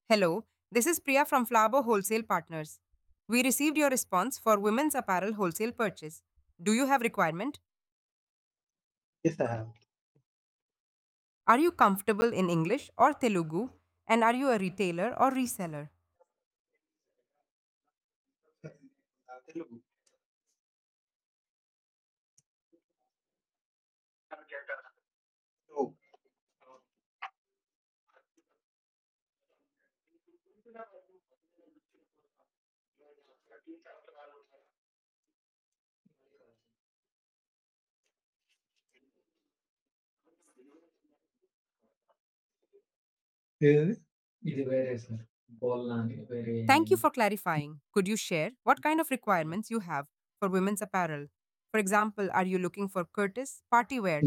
Hello, this is Priya from Flabo Wholesale Partners. We received your response for women's apparel wholesale purchase. Do you have requirement? Yes, I have. Are you comfortable in English or Telugu? And are you a retailer or reseller? Telugu. Oh, ఏది? ఇది వేరే sir. బోల్నా అని వేరే Thank you for clarifying. Could you share what kind of requirements you have for women's apparel? For example, are you looking for Curtis, party wear,